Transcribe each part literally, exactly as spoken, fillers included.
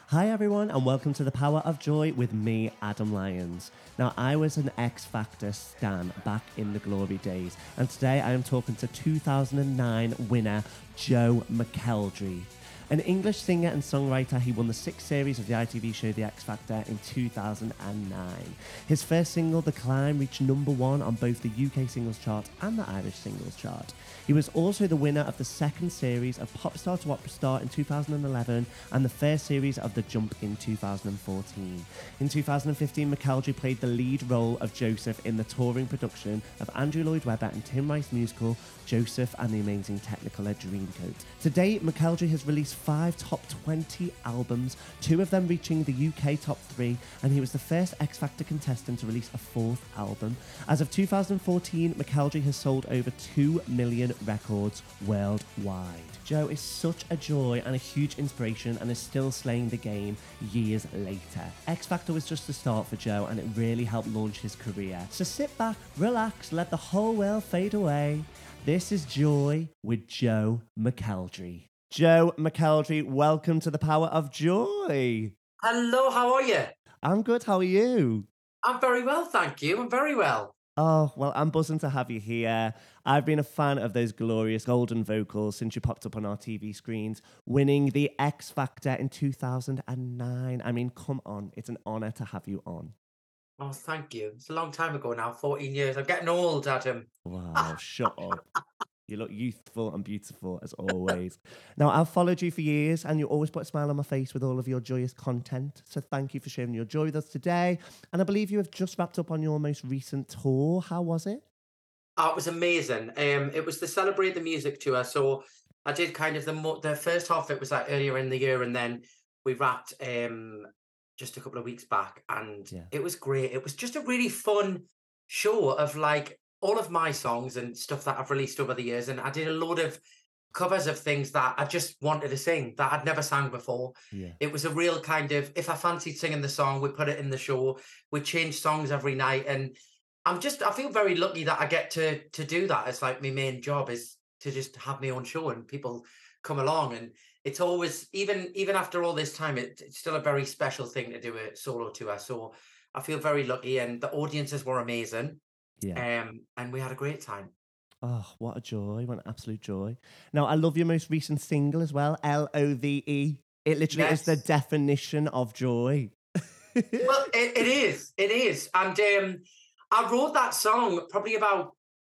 Hi everyone and welcome to The Power of Joy with me, Adam Lyons. Now I was an X Factor stan back in the glory days and today I am talking to two thousand nine winner Joe McElderry. An English singer and songwriter, he won the sixth series of the I T V show The X Factor in two thousand nine. His first single, The Climb, reached number one on both the U K singles chart and the Irish singles chart. He was also the winner of the second series of Popstar to Opera Star in two thousand eleven and the first series of The Jump in two thousand fourteen. In two thousand fifteen, McElderry played the lead role of Joseph in the touring production of Andrew Lloyd Webber and Tim Rice musical Joseph and the Amazing Technicolor Dreamcoat. To date, McElderry has released five top twenty albums, two of them reaching the U K top three, and he was the first X Factor contestant to release a fourth album. As of two thousand fourteen, McElderry has sold over two million records worldwide. Joe is such a joy and a huge inspiration and is still slaying the game years later. X Factor was just the start for Joe and it really helped launch his career. So sit back, relax, let the whole world fade away. This is Joy with Joe McElderry. Joe McElderry, welcome to The Power of Joy. Hello, how are you? I'm good, how are you? I'm very well, thank you. I'm very well. Oh, well, I'm buzzing to have you here. I've been a fan of those glorious golden vocals since you popped up on our T V screens, winning the X Factor in two thousand nine. I mean, come on, it's an honour to have you on. Oh, thank you. It's a long time ago now, fourteen years. I'm getting old, Adam. Wow, shut up. You look youthful and beautiful as always. Now, I've followed you for years and you always put a smile on my face with all of your joyous content. So thank you for sharing your joy with us today. And I believe you have just wrapped up on your most recent tour. How was it? Oh, it was amazing. Um, it was the Celebrate the Music tour. So I did kind of the mo- the first half of it was like earlier in the year, and then we wrapped um just a couple of weeks back, and Yeah. it was great. It was just a really fun show of like all of my songs and stuff that I've released over the years, and I did a load of covers of things that I just wanted to sing that I'd never sang before. Yeah. It was a real kind of, if I fancied singing the song, we put it in the show. We change songs every night, and I'm just, I feel very lucky that I get to to do that. It's like my main job is to just have my own show and people come along. And it's always, even even after all this time, it, it's still a very special thing to do a solo tour. So I feel very lucky, and the audiences were amazing. Yeah. Um, and we had a great time. Oh, what a joy. What an absolute joy. Now, I love your most recent single as well, L O V E. It literally is the Yes. definition of joy. Well, it, it is. It is. And um, I wrote that song probably about,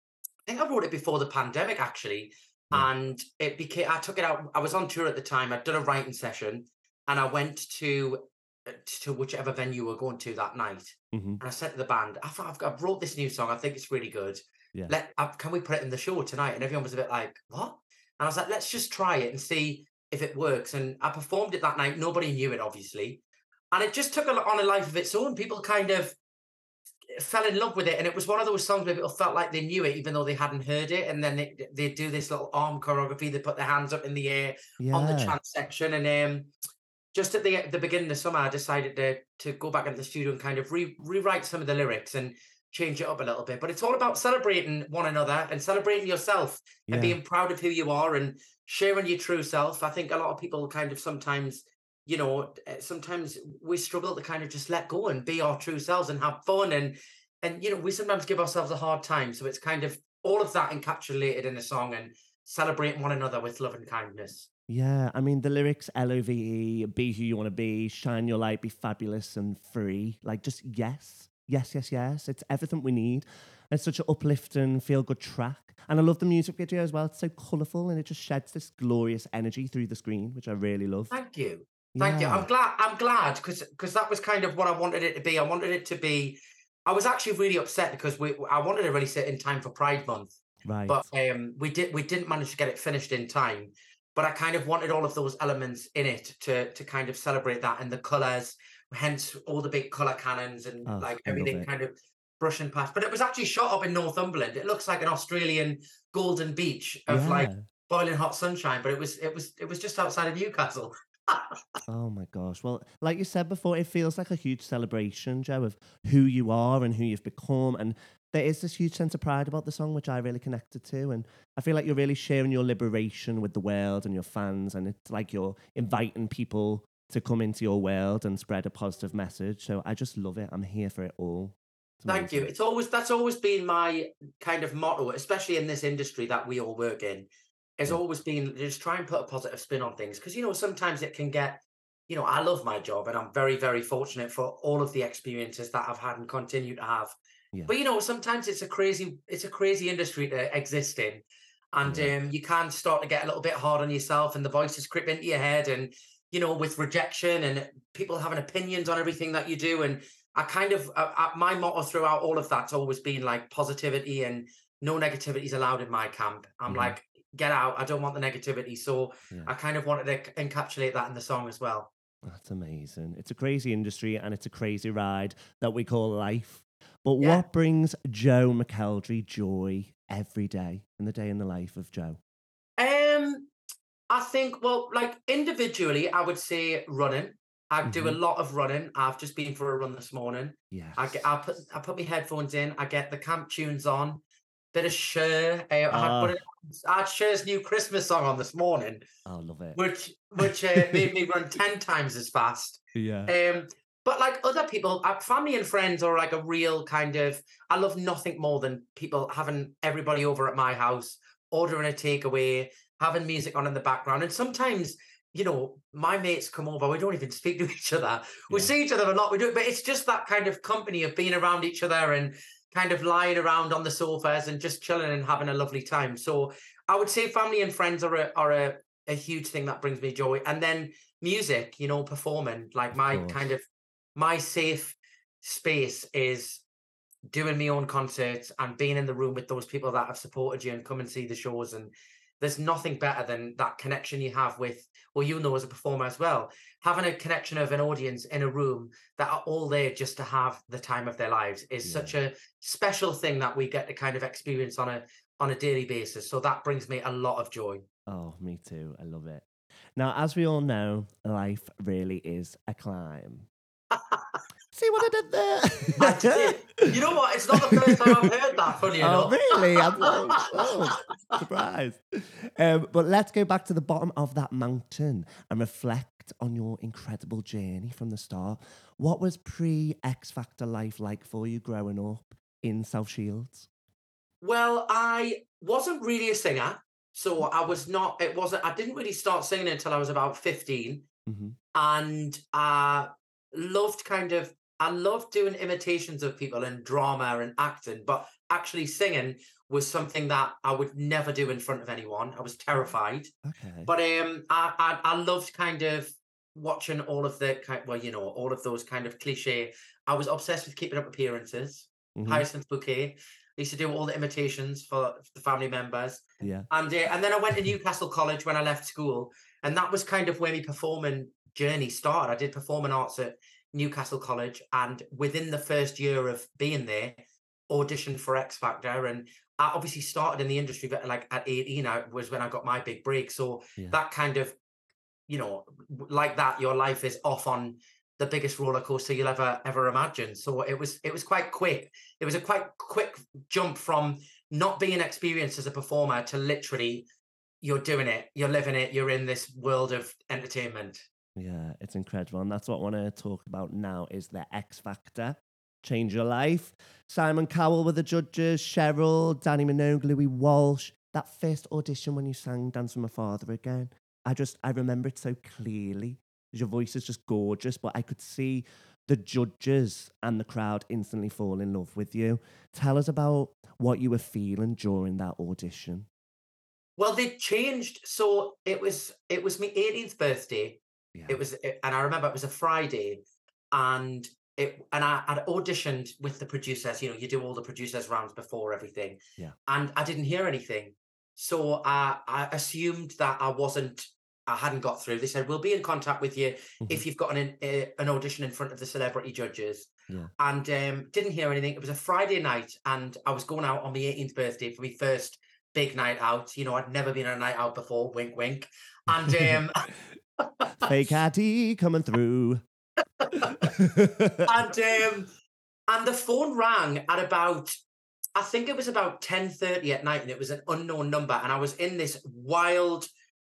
I think I wrote it before the pandemic actually. Yeah. And it became, I took it out. I was on tour at the time. I'd done a writing session and I went to uh, to whichever venue we were going to that night. hmm And I said to the band, I thought I've, I've wrote this new song. I think it's really good. Yeah. Let uh, Can we put it in the show tonight? And everyone was a bit like, what? And I was like, let's just try it and see if it works. And I performed it that night. Nobody knew it, obviously. And it just took a, on a life of its own. People kind of fell in love with it, and it was one of those songs where people felt like they knew it even though they hadn't heard it. And then they they do this little arm choreography. They put their hands up in the air on the Yeah. chant section. And um, just at the the beginning of summer, I decided to to go back into the studio and kind of re, rewrite some of the lyrics and change it up a little bit. But it's all about celebrating one another and celebrating yourself and Yeah. being proud of who you are and sharing your true self. I think a lot of people kind of sometimes, you know, uh, sometimes we struggle to kind of just let go and be our true selves and have fun. And and you know, we sometimes give ourselves a hard time. So it's kind of all of that encapsulated in a song and celebrating one another with love and kindness. Yeah. I mean, the lyrics L O V E, be who you want to be, shine your light, be fabulous and free. Like, just yes. Yes, yes, yes. It's everything we need. It's such an uplifting, feel good track. And I love the music video as well. It's so colourful and it just sheds this glorious energy through the screen, which I really love. Thank you. Thank you. I'm Yeah. glad I'm glad because because that was kind of what I wanted it to be. I wanted it to be I was actually really upset because we I wanted to release it in time for Pride Month, Right. but um we did we didn't manage to get it finished in time. But I kind of wanted all of those elements in it to to kind of celebrate that and the colours, hence all the big colour cannons and Oh, like I love everything it. kind of brushing past. But it was actually shot up in Northumberland. It looks like an Australian golden beach of like Yeah. boiling hot sunshine, but it was it was it was just outside of Newcastle. Oh my gosh. Well, like you said before, it feels like a huge celebration, Joe, of who you are and who you've become. And there is this huge sense of pride about the song, which I really connected to. And I feel like you're really sharing your liberation with the world and your fans. And it's like you're inviting people to come into your world and spread a positive message. So I just love it. I'm here for it all. It's Thank you. amazing. It's always that's always been my kind of motto, especially in this industry that we all work in. Has Yeah. always been just try and put a positive spin on things because you know sometimes it can get. You know, I love my job and I'm very, very fortunate for all of the experiences that I've had and continue to have. Yeah. But you know, sometimes it's a crazy, it's a crazy industry to exist in, and Yeah. um, you can start to get a little bit hard on yourself, and the voices creep into your head, and you know, with rejection and people having opinions on everything that you do, and I kind of uh, uh, my motto throughout all of that's always been like positivity and no negativity is allowed in my camp. I'm Mhm. like, get out, I don't want the negativity, so Yeah. I kind of wanted to encapsulate that in the song as well. That's amazing. It's a crazy industry and it's a crazy ride that we call life. But Yeah. what brings Joe McElderry joy every day in the day in the life of Joe? Um, I think, well, like individually, I would say running. I do a Hmm. lot of running. I've just been for a run this morning. I get, Yes. I put, I put my headphones in. I get the camp tunes on. Bit of Cher. Uh, I had one. Oh, Of, I had Cher's new Christmas song on this morning, I love it. which which uh, made me run ten times as fast. Yeah. Um, but like other people, uh, family and friends are like a real kind of. I love nothing more than people having everybody over at my house, ordering a takeaway, having music on in the background, and sometimes. You know, my mates come over. We don't even speak to each other. We Yeah. see each other a lot. We do, but it's just that kind of company of being around each other and kind of lying around on the sofas and just chilling and having a lovely time. So I would say family and friends are a, are a, a huge thing that brings me joy. And then music, you know, performing, like Of my kind course. of my safe space is doing my own concerts and being in the room with those people that have supported you and come and see the shows. And there's nothing better than that connection you have with, well, you know, as a performer as well, having a connection of an audience in a room that are all there just to have the time of their lives is Yeah. such a special thing that we get to kind of experience on a on a daily basis. So that brings me a lot of joy. Oh, me too. I love it. Now, as we all know, life really is a climb. See what I I did there? did. You know what? It's not the first time I've heard that, funny Oh, enough. really? I'm so oh, surprised. Um, but let's go back to the bottom of that mountain and reflect on your incredible journey from the start. What was pre X Factor life like for you growing up in South Shields? Well, I wasn't really a singer, so I Okay. was not it wasn't I didn't really start singing until I was about fifteen, Hmm. and I loved kind of I loved doing imitations of people and drama and acting, but actually singing was something that I would never do in front of anyone. I was Oh, terrified. okay. But um I I, I loved kind of watching all of the kind well, you know, all of those kind of cliche. I was obsessed with keeping up appearances. Hmm. Hyacinth Bouquet. I used to do all the imitations for the family members. Yeah. And uh, and then I went to Newcastle College when I left school, and that was kind of where my performing journey started. I did performing arts at Newcastle College, and within the first year of being there, auditioned for X Factor, and I obviously started in the industry, but like at eighteen, I was when I got my big break. So Yeah. that kind of you know, like that, your life is off on the biggest roller coaster you'll ever ever imagine. So it was it was quite quick. It was a quite quick jump from not being experienced as a performer to literally you're doing it, you're living it, you're in this world of entertainment. Yeah, it's incredible. And that's what I want to talk about now is the X Factor. Change your life. Simon Cowell were the judges, Cheryl, Danny Minogue, Louis Walsh. That first audition when you sang Dance with My Father again. I just, I remember it so clearly. Your voice is just gorgeous, but I could see the judges and the crowd instantly fall in love with you. Tell us about what you were feeling during that audition. Well, they changed. So it was it was my eighteenth birthday. Yeah, It was, it- and I remember it was a Friday, and it and I had auditioned with the producers. You know, you do all the producers rounds before everything, yeah. and I didn't hear anything. So I I assumed that I wasn't. I hadn't got through. They said we'll be in contact with you Hmm. if you've got an uh, an audition in front of the celebrity judges. Yeah. And um, didn't hear anything. It was a Friday night, and I was going out on my eighteenth birthday for my first big night out. You know, I'd never been on a night out before. Wink, wink. And um, Fake I D coming through. and um, and the phone rang at about I think it was about ten thirty at night, and it was an unknown number, and I was in this wild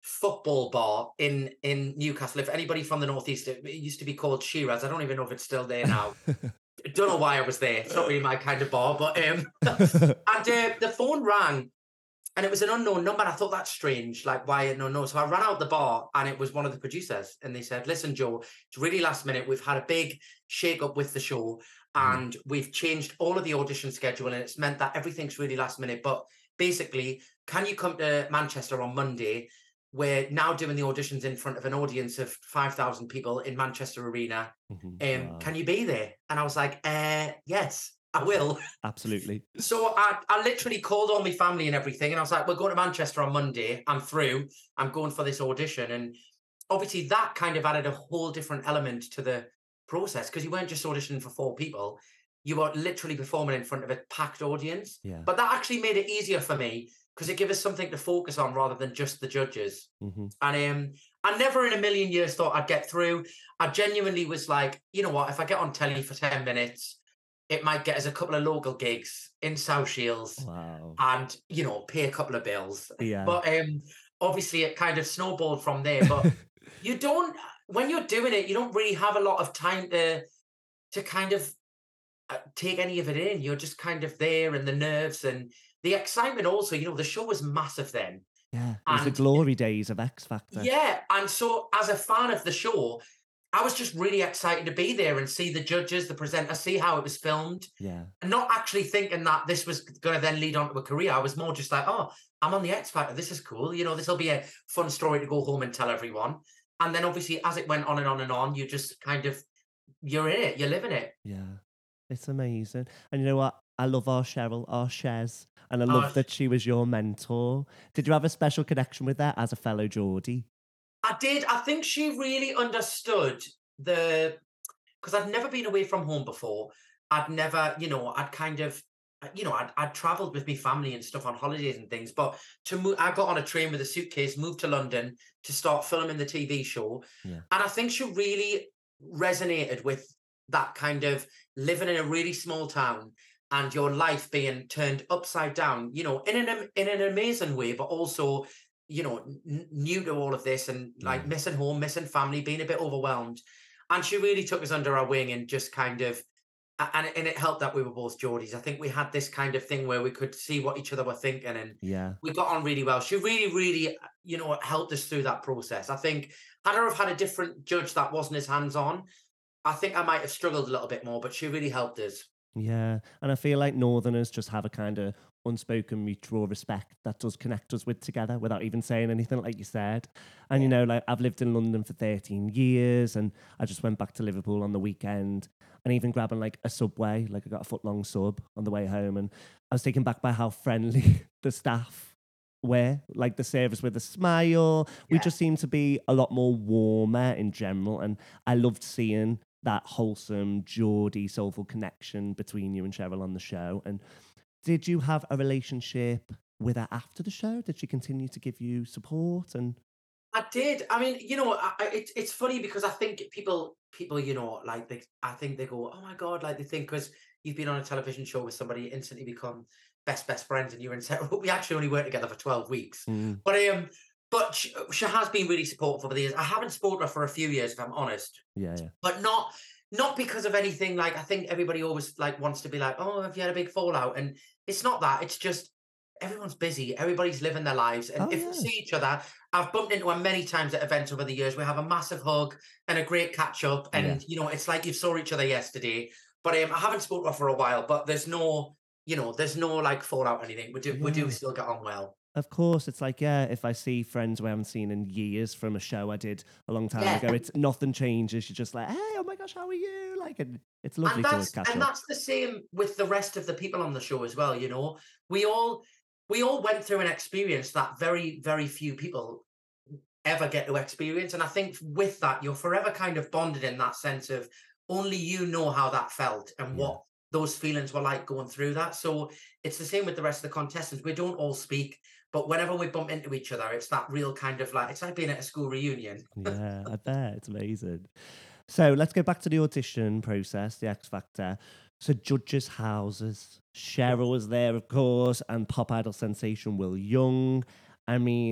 football bar in in Newcastle. If anybody from the northeast, it, it used to be called Shiraz. I don't even know if it's still there now. Don't know why I was there. It's not really my kind of bar, but um, and uh, the phone rang, and it was an unknown number. I thought that's strange, like why an unknown? So I ran out the bar, and it was one of the producers, and they said, "Listen, Joe, it's really last minute. We've had a big shake up with the show, Mhm. and we've changed all of the audition schedule, and it's meant that everything's really last minute. But basically, can you come to Manchester on Monday? We're now doing the auditions in front of an audience of five thousand people in Manchester Arena. Mhm. Um, Wow. can you be there?" And I was like, uh, "Yes, I will." Absolutely. So I, I literally called all my family and everything, and I was like, "We're going to Manchester on Monday. I'm through. I'm going for this audition." And obviously, that kind of added a whole different element to the process because you weren't just auditioning for four people; you were literally performing in front of a packed audience. Yeah. But that actually made it easier for me because it gave us something to focus on rather than just the judges. Mhm. And um, I never in a million years thought I'd get through. I genuinely was like, you know what? If I get on telly for ten minutes, it might get us a couple of local gigs in South Shields Wow. and, you know, pay a couple of bills. Yeah. But um, obviously, it kind of snowballed from there. But you don't, when you're doing it, you don't really have a lot of time to to kind of uh, take any of it in. You're just kind of there, and the nerves and the excitement. Also, you know, the show was massive then, Yeah. It was the and glory days of X Factor. yeah, and so as a fan of the show, I was just really excited to be there and see the judges, the presenter, see how it was filmed, Yeah. and not actually thinking that this was going to then lead on to a career. I was more just like, oh, I'm on the X Factor. This is cool. You know, this will be a fun story to go home and tell everyone. And then obviously, as it went on and on and on, you just kind of you're in it, you're living it. Yeah. It's amazing. And you know what? I love our Cheryl, our Shez, and I Uh, love that she was your mentor. Did you have a special connection with her as a fellow Geordie? I did. I think she really understood the because I'd never been away from home before. I'd never, you know, I'd kind of, uh, you know, I'd, I'd traveled with my family and stuff on holidays and things. But to move, I got on a train with a suitcase, moved to London to start filming the T V show. Yeah. And I think she really resonated with that kind of living in a really small town and your life being turned upside down, you know, in an am- in an amazing way, but also, you know, n- new to all of this and like Yeah. missing home, missing family, being a bit overwhelmed. And she really took us under our wing and just kind of a- and, and it helped that we were both Geordies. I think we had this kind of thing where we could see what each other were thinking and Yeah. we got on really well. She really, really, uh, you know, helped us through that process. I think had I have had a different judge that wasn't as hands-on, I think I might have struggled a little bit more, but she really helped us. Yeah, and I feel like Northerners just have a kind of unspoken mutual respect that does connect us with together without even saying anything, like you said. And you Yeah. know, like I've lived in London for thirteen years, and I just went back to Liverpool on the weekend, and even grabbing like a subway, like I got a foot long sub on the way home, and I was taken back by how friendly the staff were, like the service with a smile. We Yeah. just seem to be a lot more warmer in general, and I loved seeing that wholesome, Geordie, soulful connection between you and Cheryl on the show. And did you have a relationship with her after the show? Did she continue to give you support? And I did. I mean, you know, I, I, it's it's funny because I think people people, you know, like they, I think they go, oh my god, like they think because you've been on a television show with somebody, you instantly become best best friends, and you're in. We actually only worked together for twelve weeks, mm, but um, but she, she has been really supportive over the years. I haven't spoken to her for a few years, if I'm honest, yeah, yeah, but not not because of anything. Like I think everybody always like wants to be like, oh, have you had a big fallout? And it's not that. It's just everyone's busy. Everybody's living their lives, and oh if we yeah, see each other, I've bumped into her many times at events over the years. We have a massive hug and a great catch up, yeah, and you know, it's like you saw each other yesterday. But um, I haven't spoken to her for a while. But there's no, you know, there's no like fallout or anything. We do we do yeah. still get on well. Of course, it's like, yeah, if I see friends we haven't seen in years from a show I did a long time Yeah, ago, it's nothing changes. You're just like, hey, oh my gosh, how are you? Like, and it's and lovely to always that's catch and up. that's the same with the rest of the people on the show as well. You know, we all we all went through an experience that very very few people ever get to experience. And I think with that, you're forever kind of bonded in that sense of only you know how that felt and Yeah. what those feelings were like going through that. So it's the same with the rest of the contestants. We don't all speak, but whenever we bump into each other, it's that real kind of like, it's like being at a school reunion. Yeah, I bet. It's amazing. So let's go back to the audition process, the X Factor. So judges' houses. Yeah. Cheryl was there, of course, and pop idol sensation Will Young. I mean,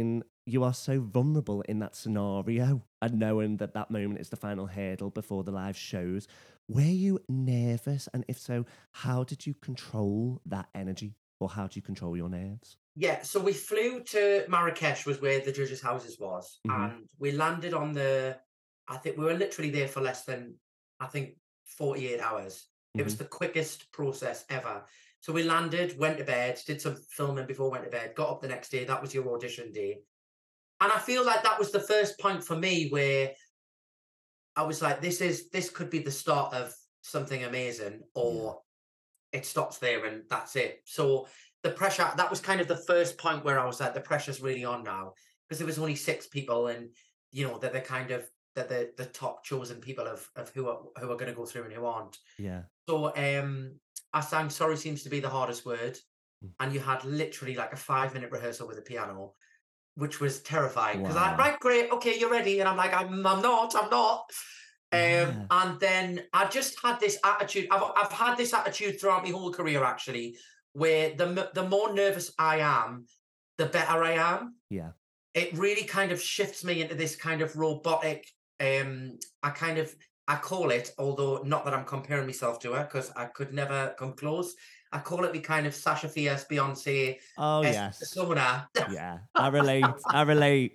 you are so vulnerable in that scenario and knowing that that moment is the final hurdle before the live shows. Were you nervous? And if so, how did you control that energy, or how do you control your nerves? Yeah, so we flew to Marrakesh, was where the judges' houses was, Mm-hmm. and we landed on the. I think we were literally there for less than, I think, forty-eight hours. It Mm-hmm. was the quickest process ever. So we landed, went to bed, did some filming before went to bed, got up the next day. That was your audition day, and I feel like that was the first point for me where I was like, "This is this could be the start of something amazing," Yeah. or it stops there and that's it. So the pressure, that was kind of the first point where I was like, the pressure's really on now, because there was only six people, and you know that they're kind of that the the top chosen people of of who are who are going to go through and who aren't. Yeah. So um I sang Sorry Seems to Be the Hardest Word, Mm. and you had literally like a five minute rehearsal with a piano, which was terrifying because I'm like, Wow. right, great, okay, you're ready. And I'm like, I'm, I'm not, I'm not. Um, Yeah. and then I just had this attitude. I've, I've had this attitude throughout my whole career, actually, where the, m- the more nervous I am, the better I am. Yeah. It really kind of shifts me into this kind of robotic, um, I kind of, I call it, although not that I'm comparing myself to her, because I could never come close. I call it the kind of Sasha Fierce, Beyonce, Oh, es- yes. persona. Yeah. I relate. I relate.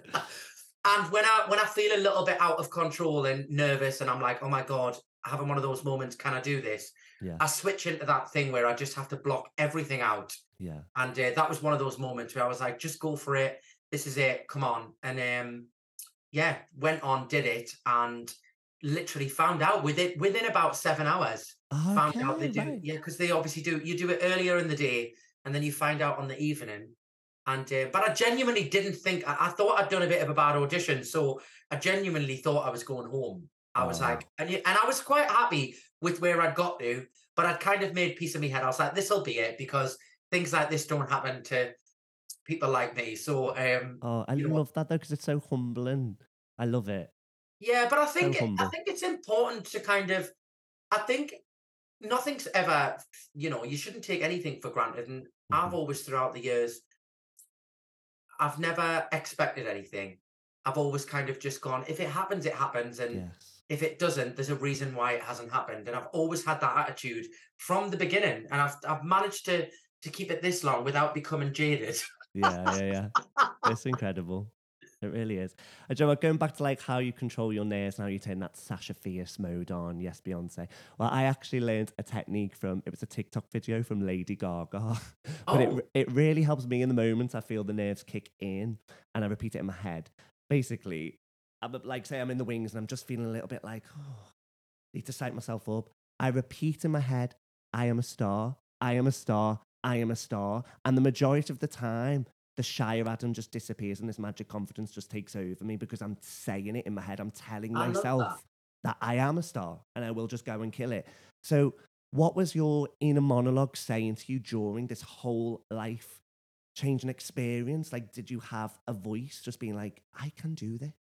And when I when I feel a little bit out of control and nervous, and I'm like, oh my God, having one of those moments, can I do this? Yeah. I switch into that thing where I just have to block everything out. Yeah. And uh, that was one of those moments where I was like, just go for it. This is it. Come on. And um, yeah, went on, did it, and literally found out with it within about seven hours. Found out they Okay. do, Right. yeah, because they obviously do. You do it earlier in the day, and then you find out on the evening. And uh, but I genuinely didn't think. I, I thought I'd done a bit of a bad audition, so I genuinely thought I was going home. I was Oh. like, and y- and I was quite happy with where I'd got to, but I'd kind of made peace in my head. I was like, this will be it, because things like this don't happen to people like me. So um, Oh, I you know, love that though, because it's so humbling. I love it. yeah. But I So think it, I humble. think it's important to kind of. I think nothing's ever, you know, you shouldn't take anything for granted. And I've Hmm. always, throughout the years, I've never expected anything. I've always kind of just gone, if it happens, it happens. And Yes. if it doesn't, there's a reason why it hasn't happened. And I've always had that attitude from the beginning. And I've I've managed to to keep it this long without becoming jaded. Yeah. Yeah. Yeah. It's incredible. It really is. And Joe, going back to like how you control your nerves, now you turn that Sasha Fierce mode on. Yes, Beyonce. Well, I actually learned a technique from, it was a TikTok video from Lady Gaga, but it re- Oh, it really helps me in the moment. I feel the nerves kick in, and I repeat it in my head. Basically, I'm like, say I'm in the wings and I'm just feeling a little bit like, oh, need to psych myself up. I repeat in my head, I am a star, I am a star, I am a star. And the majority of the time, the shyer Adam just disappears and this magic confidence just takes over me because I'm saying it in my head. I'm telling I love that. myself that I am a star and I will just go and kill it. So, what was your inner monologue saying to you during this whole life changing experience? Like, did you have a voice just being like, I can do this?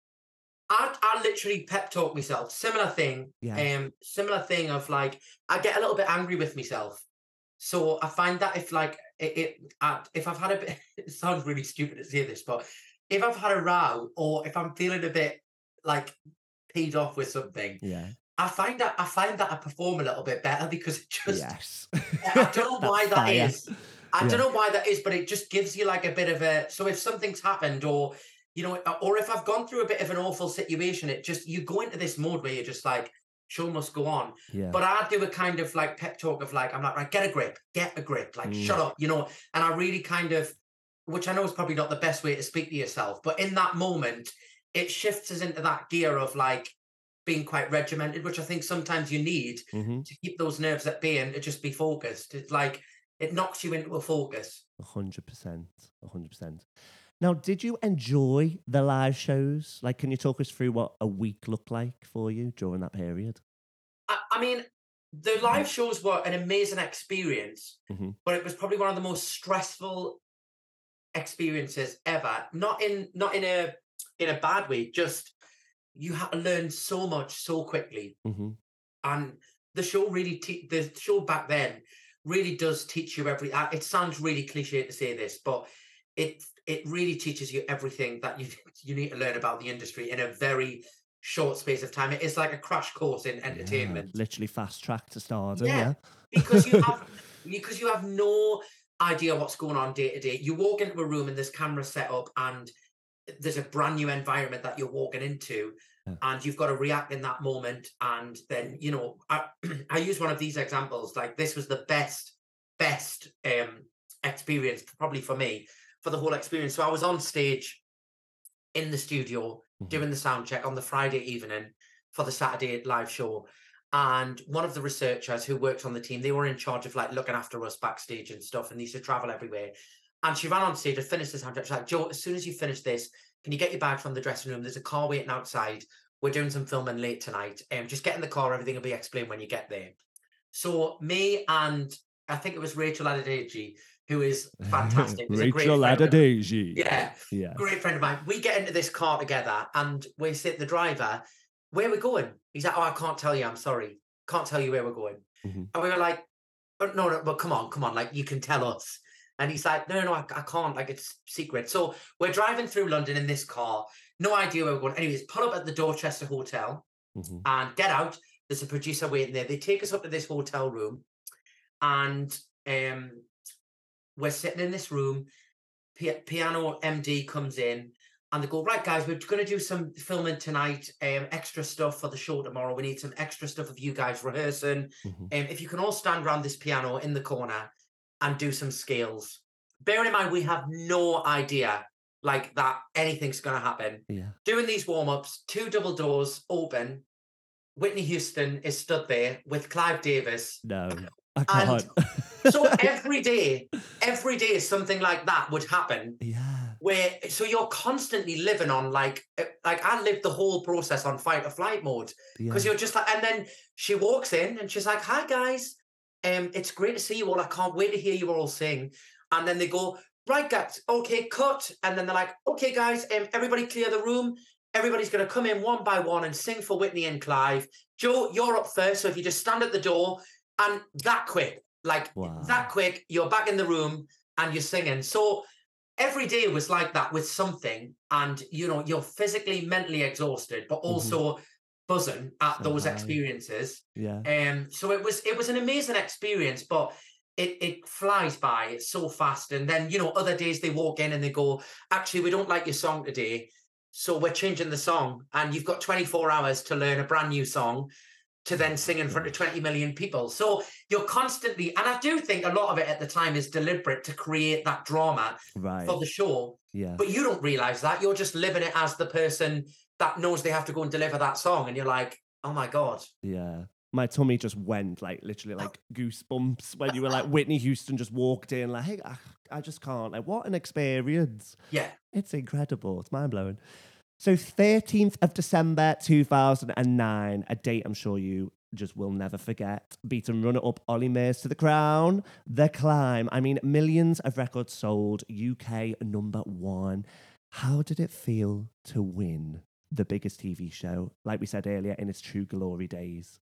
I I literally pep talk myself. Similar thing. Yeah. Um, similar thing of like I get a little bit angry with myself. So I find that if like it, it uh, if I've had a bit, it sounds really stupid to say this, but if I've had a row or if I'm feeling a bit like peed off with something, Yeah. I find that I find that I perform a little bit better because it just Yes. I I don't know That why that fire. is. I don't Yeah. know why that is, but it just gives you like a bit of a. So if something's happened, or you know, or if I've gone through a bit of an awful situation, it just you go into this mode where you're just like, show must go on. Yeah. But I do a kind of like pep talk of like, I'm like, right, get a grip, get a grip, like Mm. shut up, you know. And I really kind of, which I know is probably not the best way to speak to yourself, but in that moment, it shifts us into that gear of like being quite regimented, which I think sometimes you need Hmm. to keep those nerves at bay and to just be focused. It's like it knocks you into a focus. A hundred percent. A hundred percent. Now, did you enjoy the live shows? Like, can you talk us through what a week looked like for you during that period? I, I mean, the live shows were an amazing experience, Hmm. but it was probably one of the most stressful experiences ever. Not in not in a in a bad way. Just you had to learn so much so quickly, Hmm. and the show really te- the show back then really does teach you every. uh, It sounds really cliche to say this, but it it really teaches you everything that you you need to learn about the industry in a very short space of time. It is like a crash course in Yeah, entertainment. literally fast track to stardom, Yeah, yeah. because you have because you have no idea what's going on day to day. You walk into a room and there's cameras set up and there's a brand new environment that you're walking into, Yeah. and you've got to react in that moment. And then, you know, I, I use one of these examples. Like, this was the best, best um, experience, probably for me, for the whole experience. So I was on stage in the studio Mhm. doing the sound check on the Friday evening for the Saturday live show. And one of the researchers who worked on the team, they were in charge of like looking after us backstage and stuff, and they used to travel everywhere. And she ran on stage and finished the sound check. She's like, Joe, as soon as you finish this, can you get your bag from the dressing room? There's a car waiting outside. We're doing some filming late tonight. Um, just get in the car. Everything will be explained when you get there. So me and I think it was Rachel Adedeji, who is fantastic, is a great Rachel friend of mine. Adedeji. Yeah, Yes. great friend of mine. We get into this car together and we sit the driver, where are we going? He's like, oh, I can't tell you. I'm sorry. Can't tell you where we're going. Mhm. And we were like, but no, no, but come on, come on. Like, you can tell us. And he's like, no, no, no, I, I can't. Like, it's secret. So we're driving through London in this car. No idea where we're going. Anyways, pull up at the Dorchester Hotel Mhm. and get out. There's a producer waiting there. They take us up to this hotel room and um, we're sitting in this room. P- piano M D comes in and they go, right, guys, we're going to do some filming tonight, um, extra stuff for the show tomorrow. We need some extra stuff of you guys rehearsing. Mhm. Um, if you can all stand around this piano in the corner and do some scales. Bearing in mind, we have no idea like that anything's going to happen. Yeah. Doing these warm-ups, two double doors open. Whitney Houston is stood there with Clive Davis. No, I And can't. so every day, every day something like that would happen Yeah. where so you're constantly living on like uh, like I lived the whole process on fight or flight mode because Yeah. you're just like, and then she walks in and she's like, hi guys, um it's great to see you all, I can't wait to hear you all sing. And then they go, right guys, okay, cut. And then they're like, okay guys, um everybody clear the room, everybody's going to come in one by one and sing for Whitney and Clive. Joe, you're up first, so if you just stand at the door. And that quick, like Wow. that quick, you're back in the room and you're singing. So every day was like that with something, and you know, you're physically, mentally exhausted, but also mm-hmm. buzzing at So those high. experiences. Yeah. Um, so it was it was an amazing experience, but it it flies by so fast. And then, you know, other days they walk in and they go, actually, we don't like your song today, so we're changing the song, and you've got twenty-four hours to learn a brand new song to then sing in front of twenty million people. So you're constantly, and I do think a lot of it at the time is deliberate to create that drama Right. for the show. Yeah. But you don't realize that. You're just living it as the person that knows they have to go and deliver that song. And you're like, oh my God. Yeah. My tummy just went like literally like goosebumps when you were like, Whitney Houston just walked in like, hey, I, I just can't. Like, what an experience. Yeah. It's incredible. It's mind blowing. So thirteenth of December two thousand nine, a date I'm sure you just will never forget. Beaten runner-up Ollie Murs to the crown. The Climb. I mean, millions of records sold. U K number one. How did it feel to win the biggest T V show, like we said earlier, in its true glory days?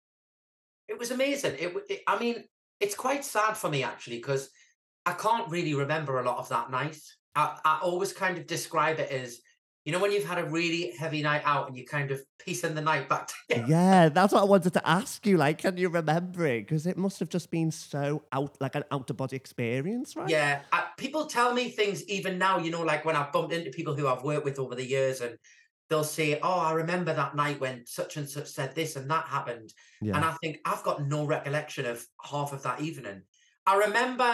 It was amazing. It, it I mean, it's quite sad for me, actually, because I can't really remember a lot of that night. I, I always kind of describe it as, you know, when you've had a really heavy night out and you kind of piecing the night back together. Yeah, that's what I wanted to ask you. Like, can you remember it? Because it must have just been so out, like an out-of-body experience, right? Yeah. I, people tell me things even now, you know, like when I've bumped into people who I've worked with over the years, and they'll say, oh, I remember that night when such and such said this and that happened. Yeah. And I think I've got no recollection of half of that evening. I remember,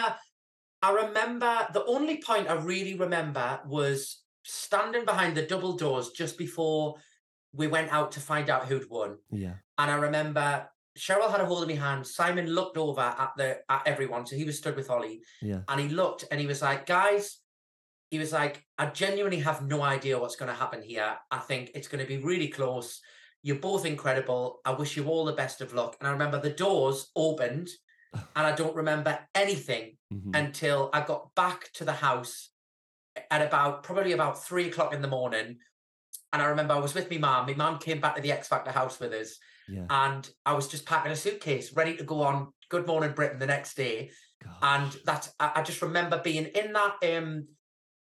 I remember the only point I really remember was standing behind the double doors just before we went out to find out who'd won. Yeah. And I remember Cheryl had a hold of my hand. Simon looked over at the at everyone. So he was stood with Ollie. Yeah. And he looked and he was like, guys, he was like, I genuinely have no idea what's going to happen here. I think it's going to be really close. You're both incredible. I wish you all the best of luck. And I remember the doors opened and I don't remember anything mm-hmm. until I got back to the house at about probably about three o'clock in the morning. And I remember I was with my mum. My mum came back to the X Factor house with us. Yeah. And I was just packing a suitcase, ready to go on Good Morning Britain the next day. God. And that I, I just remember being in that um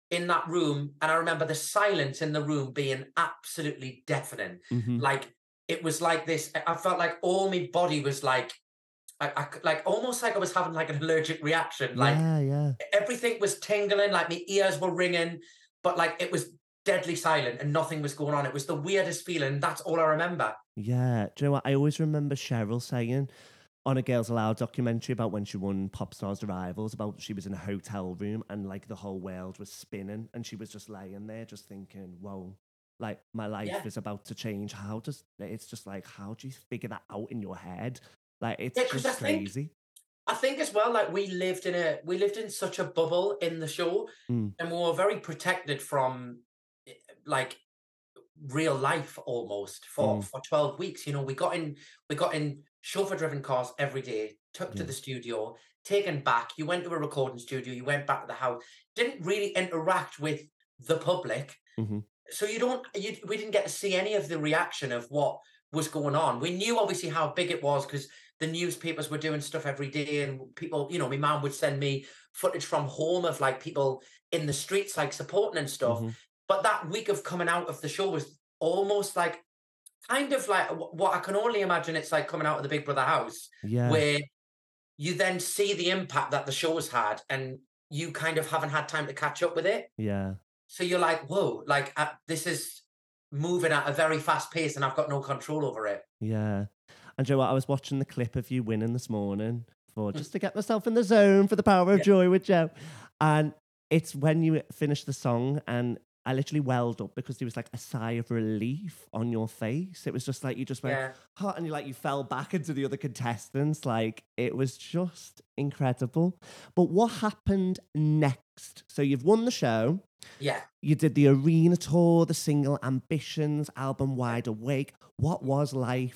in that room, and I remember the silence in the room being absolutely deafening. Mm-hmm. Like, it was like this, I felt like all my body was like, I, I c- like almost like I was having like an allergic reaction. Like Yeah, yeah. everything was tingling, like my ears were ringing, but like it was deadly silent and nothing was going on. It was the weirdest feeling. That's all I remember. Yeah. Do you know what? I always remember Cheryl saying on a Girls Aloud documentary about when she won Pop Stars Rivals, about she was in a hotel room and like the whole world was spinning and she was just laying there just thinking, whoa, like my Yeah. life is about to change. How does it's just like, how do you figure that out in your head? Like it's Yeah, because I just think crazy. I think as well, like we lived in a we lived in such a bubble in the show, Mm, and we were very protected from eh, like real life almost for mm, for twelve weeks. You know, we got in we got in chauffeur driven cars every day, took to yeah. the studio, taken back. You went to a recording studio, you went back to the house, didn't really interact with the public. Mm-hmm. So you don't you we didn't get to see any of the reaction of what was going on. We knew obviously how big it was because the newspapers were doing stuff every day, and people, you know, my mom would send me footage from home of like people in the streets like supporting and stuff. Mm-hmm. But that week of coming out of the show was almost like kind of like wh- what I can only imagine it's like coming out of the Big Brother house, Yeah. where you then see the impact that the show has had, and you kind of haven't had time to catch up with it. Yeah. So you're like, whoa, like uh, this is moving at a very fast pace, and I've got no control over it. Yeah. And do you know what? I was watching the clip of you winning this morning for Hmm. just to get myself in the zone for the power of Yeah, joy with Joe. And it's when you finish the song and I literally welled up because there was like a sigh of relief on your face. It was just like you just went, yeah, huh, and you like you fell back into the other contestants. Like it was just incredible. But what happened next? So you've won the show. yeah. You did the arena tour, the single Ambitions album, Wide Awake. What was life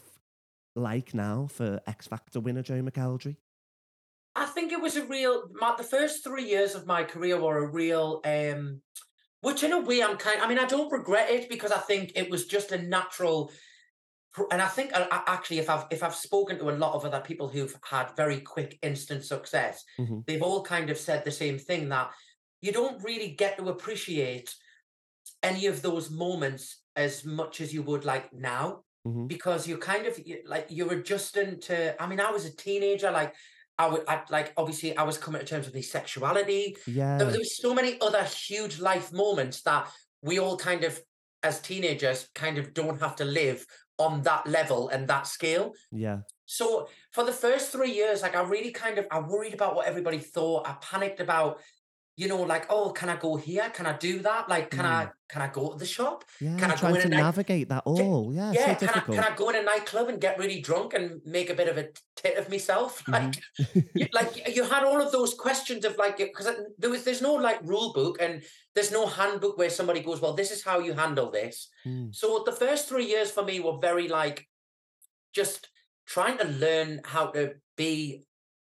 like now for X Factor winner Joe McElderry? I think it was a real. My, the first three years of my career were a real. Um, which in a way I'm kind. I mean, I don't regret it because I think it was just a natural. pro- And I think I, I- actually, if I've if I've spoken to a lot of other people who've had very quick, instant success, Hmm. they've all kind of said the same thing that you don't really get to appreciate any of those moments as much as you would like now Hmm. because you kind of y- like you're adjusting to. I mean, I was a teenager, like I would I, like obviously I was coming to terms with my sexuality. There, there Yeah, was so many other huge life moments that we all kind of as teenagers kind of don't have to live on that level and that scale. yeah. So for the first three years, like I really kind of I worried about what everybody thought. I panicked about, you know, like, oh, can I go here? Can I do that? Like, can I Mm. can I go to the shop? Can Yeah, I go trying in a to night? navigate that Ca- all. Yeah, so Yeah, can I can difficult. I go in a nightclub and get really drunk and make a bit of a tit of myself? Hmm. Like, you, like y- you had all of those questions of like because there was there's no like rule book and there's no handbook where somebody goes, well, this is how you handle this. Mm. So the first three years for me were very like just trying to learn how to be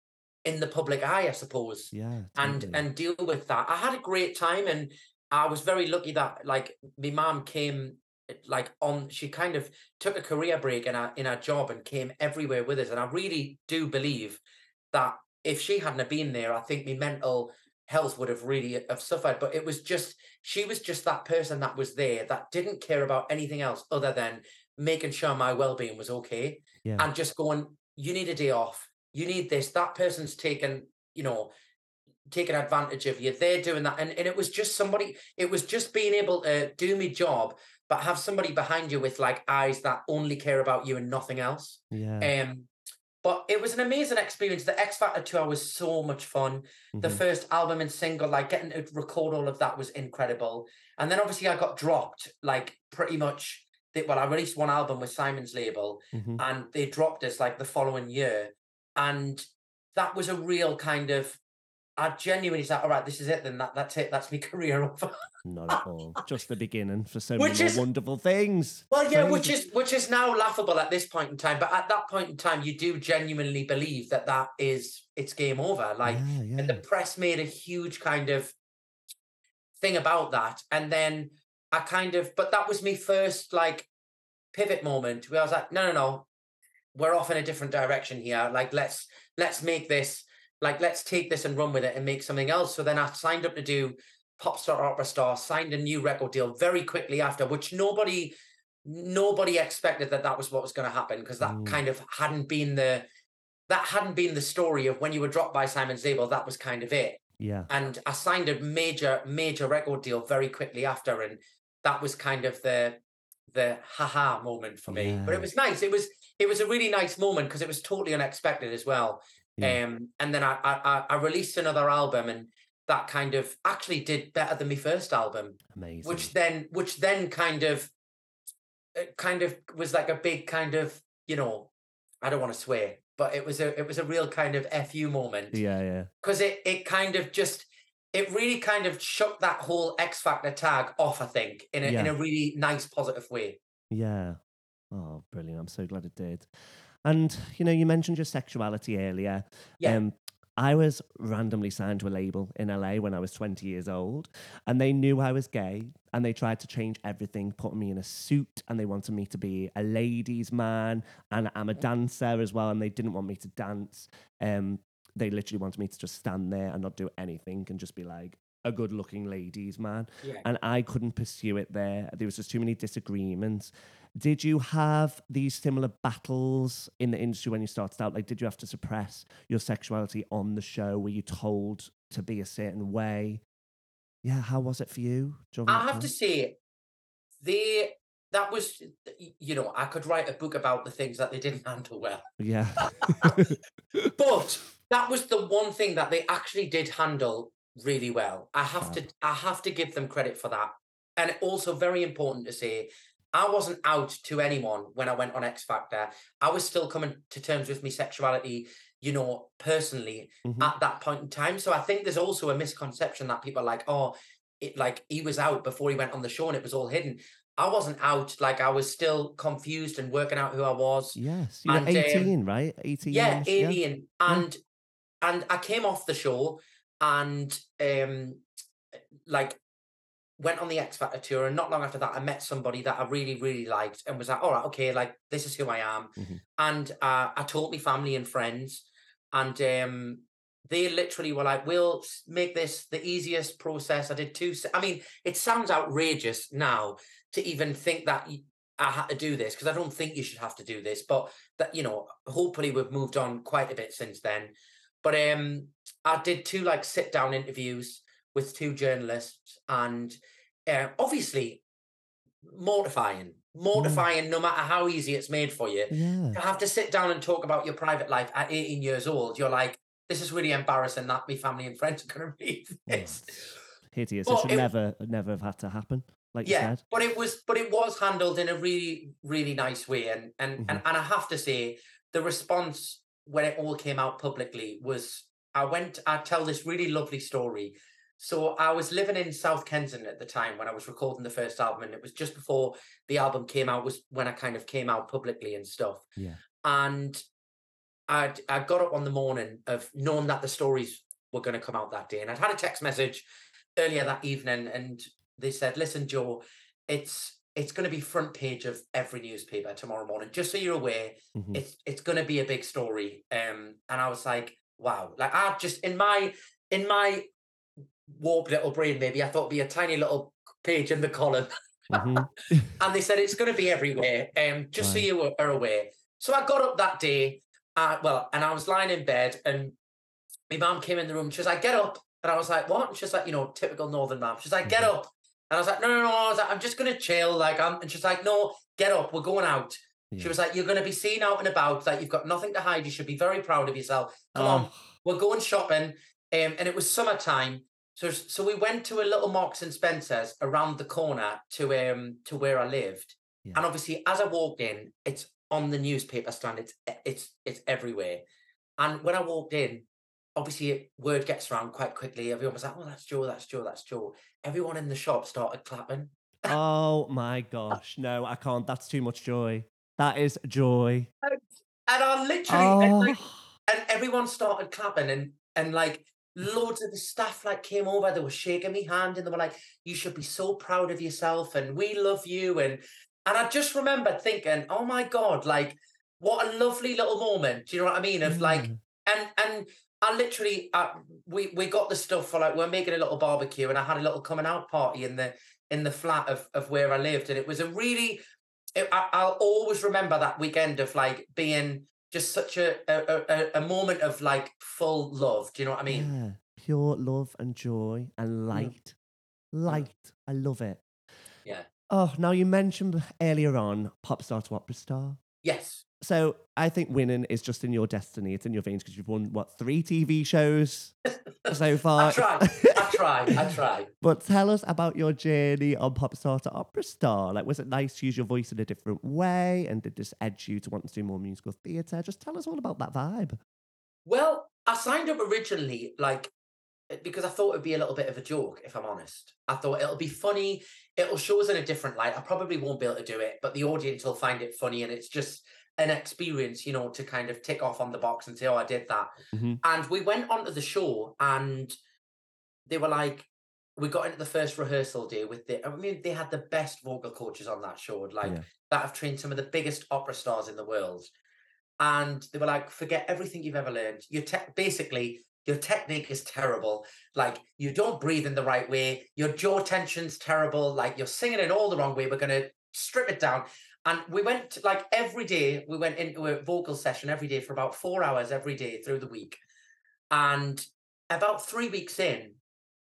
in the public eye, I suppose, Yeah, and totally. and deal with that. I had a great time, and I was very lucky that like my mom came eh, like on. She kind of took a career break in her in her job and came everywhere with us. And I really do believe that if she hadn't have been there, I think my mental health would have really have suffered. But it was just she was just that person that was there that didn't care about anything else other than making sure my well-being was okay Yeah, and just going, you need a day off. You need this. That person's taken, you know, taking advantage of you. They're doing that. And, and it was just somebody, it was just being able to do my job, but have somebody behind you with like eyes that only care about you and nothing else. yeah. Um, but it was an amazing experience. The X Factor tour was so much fun. The Hmm. first album and single, like getting to record all of that was incredible. And then obviously I got dropped, like pretty much. They, well, I released one album with Simon's label, Hmm. and they dropped us like the following year. And that was a real kind of. I genuinely said, all right, this is it. Then that, that's it. That's my career over. Not at all. Just the beginning for so many Which more is wonderful things. well, yeah, which Crazy. is which is now laughable at this point in time. But at that point in time, you do genuinely believe that that is it's game over. Like, Yeah, and the yeah. press made a huge kind of thing about that, and then I kind of, but that was my first like pivot moment where I was like, no, no, no, we're off in a different direction here. Like, let's let's make this like let's take this and run with it and make something else. So then I signed up to do pop star, opera star, signed a new record deal very quickly after, which nobody nobody expected that that was what was going to happen, because that Mm, kind of hadn't been the that hadn't been the story of when you were dropped by Simon Zabel. That was kind of it. yeah, And I signed a major major record deal very quickly after, and that was kind of the the haha moment for me. But it yeah, was nice. It was it was a really nice moment because it was totally unexpected as well. yeah. Um, and then I, I I I released another album, and that kind of actually did better than my first album, Amazing. which then which then kind of it kind of was like a big kind of, you know, I don't want to swear, but it was a it was a real kind of F U moment, Yeah, yeah, because it it kind of just it really kind of shook that whole X Factor tag off, I think, in a in yeah, a really nice, positive way. yeah. Oh, brilliant. I'm so glad it did. And, you know, you mentioned your sexuality earlier. Yeah. Um, I was randomly signed to a label in L A when I was twenty years old, and they knew I was gay, and they tried to change everything, putting me in a suit, and they wanted me to be a ladies' man, and I'm a dancer as well, and they didn't want me to dance. Um, they literally wanted me to just stand there and not do anything and just be like a good-looking ladies' man, Yeah. and I couldn't pursue it there. There was just too many disagreements. Did you have these similar battles in the industry when you started out? Like, did you have to suppress your sexuality on the show? Were you told to be a certain way? Yeah, how was it for you during I that have to time? say, they that was, y- you know, I could write a book about the things that they didn't handle well. Yeah. But that was the one thing that they actually did handle really well. I have to Fab. I have to give them credit for that. And also very important to say, I wasn't out to anyone when I went on X Factor. I was still coming to terms with my sexuality, you know, personally Hmm. at that point in time. So I think there's also a misconception that people are like, oh, it like he was out before he went on the show and it was all hidden. I wasn't out, like I was still confused and working out who I was. Yes. You were And um, eighteen, right? eighteen on yeah, the sh- yeah. Alien. Yeah. And and I came off the show and um like went on the X Factor tour, and not long after that I met somebody that I really, really liked and was like, all right, okay, like this is who I am. Hmm. And uh, I told my family and friends, and um they literally were like, we'll s- make this the easiest process. I did two se- I mean, it sounds outrageous now to even think that y- I had to do this, because I don't think you should have to do this, but that, you know, hopefully we've moved on quite a bit since then. But um I did two like sit down interviews with two journalists, and uh, obviously mortifying, Mm. mortifying, no matter how easy it's made for you Yeah. to have to sit down and talk about your private life at eighteen years old. You're like, this is really embarrassing that my family and friends are going to read Oh, this. it's hideous. It But should it, never, never have had to happen, like you yeah, said. but it was, but it was handled in a really, really nice way, and and Hmm. and and I have to say, the response when it all came out publicly was, I went, I tell this really lovely story. So I was living in South Kensington at the time when I was recording the first album, and it was just before the album came out, was when I kind of came out publicly and stuff. Yeah. And I'd I got up on the morning of knowing that the stories were going to come out that day, and I'd had a text message earlier that evening, and they said, "Listen, Joe, it's it's going to be front page of every newspaper tomorrow morning. Just so you're aware, Hmm. it's it's going to be a big story." Um, and I was like, "Wow!" Like I just in my in my warped little brain, maybe I thought it'd be a tiny little page in the column. Hmm. And they said it's going to be everywhere. Um, just so Right. you are aware. So I got up that day, uh, well, and I was lying in bed, and my mom came in the room. She was like, "Get up," and I was like, "What?" And she's like, "You know, typical Northern mom." She's like, "Get Hmm. up," and I was like, "No, no, no." I was like, "I'm just gonna chill." Like, I'm, and she's like, "No, get up. We're going out." She Yeah. was like, "You're gonna be seen out and about. Like, you've got nothing to hide. You should be very proud of yourself. Come on, Oh, we're going shopping." Um, and it was summertime. So, so we went to a little Marks and Spencer's around the corner to um to where I lived, yeah. and obviously as I walked in, it's on the newspaper stand. It's it's it's everywhere. And when I walked in, obviously word gets around quite quickly. Everyone was like, "Oh, that's Joe, that's Joe, that's Joe." Everyone in the shop started clapping. Oh my gosh. No, I can't. That's too much joy. That is joy. And and I literally and Oh. like and everyone started clapping, and and like loads of the staff like came over, they were shaking me hand, and they were like, "You should be so proud of yourself, and we love you." And and I just remember thinking, "Oh my God, like what a lovely little moment." Do you know what I mean? Of like Yeah. and and I literally, uh, we we got the stuff for like we're making a little barbecue, and I had a little coming out party in the in the flat of of where I lived, and it was a really, it, I, I'll always remember that weekend of like being just such a a, a a moment of like full love. Do you know what I mean? Yeah. Pure love and joy and Mm, light. mm, Light. I love it. yeah. Oh, now you mentioned earlier on pop star to opera star. Yes. So I think winning is just in your destiny. It's in your veins because you've won, what, three T V shows so I far? try. I try. I try. But tell us about your journey on pop star to opera star. Like, was it nice to use your voice in a different way? And did this edge you to want to do more musical theatre? Just tell us all about that vibe. Well, I signed up originally like eh, because I thought it'd be a little bit of a joke, if I'm honest. I thought it'll be funny, it'll show us in a different light. I probably won't be able to do it, but the audience will find it funny, and it's just an experience, you know, to kind of tick off on the box and say, "Oh, I did that." Hmm. And we went onto the show, and they were like, we got into the first rehearsal day with the. I mean, they had the best vocal coaches on that show, like Yeah. that have trained some of the biggest opera stars in the world, and they were like, "Forget everything you've ever learned. Your te- basically your technique is terrible. Like you don't breathe in the right way. Your jaw tension's terrible. Like you're singing it all the wrong way. We're gonna strip it down." And we went like every day. We went into a vocal session every day for about four hours every day through the week. And about three weeks in,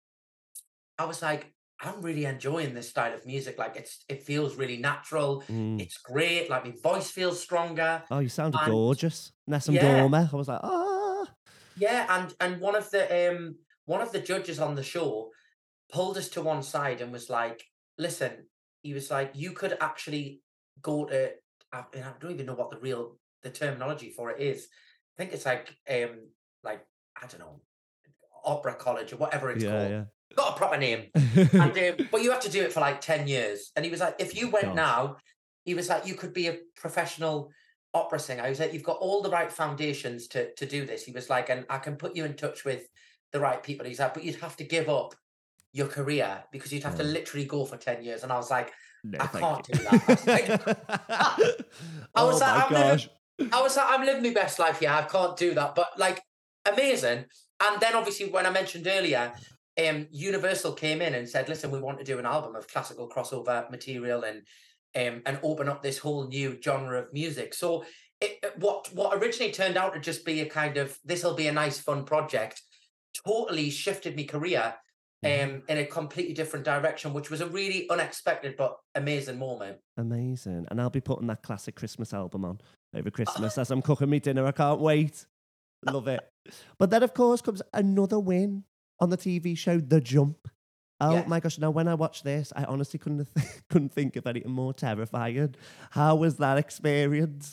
I was like, I'm really enjoying this style of music. Like it's it feels really natural. Mm. It's great. Like my voice feels stronger. Oh, you sounded And gorgeous. Nessun yeah, Dorma. I was like, ah. yeah, and and one of the um one of the judges on the show pulled us to one side and was like, "Listen," he was like, "You could actually go to I, and I don't even know what the real the terminology for it is. I think it's like um like I don't know opera college or whatever it's called. Yeah, Got a proper name, yeah. and um, but you have to do it for like ten years." And he was like, "If you went Gosh. now," he was like, "you could be a professional opera singer." He was like, "You've got all the right foundations to to do this." He was like, "And I can put you in touch with the right people." He's like, "But you'd have to give up your career because you'd have to Yeah. literally go for ten years." And I was like, No, "I thank can't you. do that." I was like, I was Oh like, my "I'm living." gosh. I was like, "I'm living my best life here. I can't do that." But like, amazing. And then obviously, when I mentioned earlier, um, Universal came in and said, "Listen, we want to do an album of classical crossover material and um, and open up this whole new genre of music." So it, it- what what originally turned out to just be a kind of this will be a nice fun project totally shifted my career Yeah. um, in a completely different direction, which was a really unexpected but amazing moment. Amazing. And I'll be putting that classic Christmas album on over Christmas as I'm cooking me dinner. I can't wait. Love it. But then, of course, comes another win on the T V show, The Jump. Oh Yes. my gosh! Now, when I watched this, I honestly couldn't th- couldn't think of anything more terrifying. How was that experience?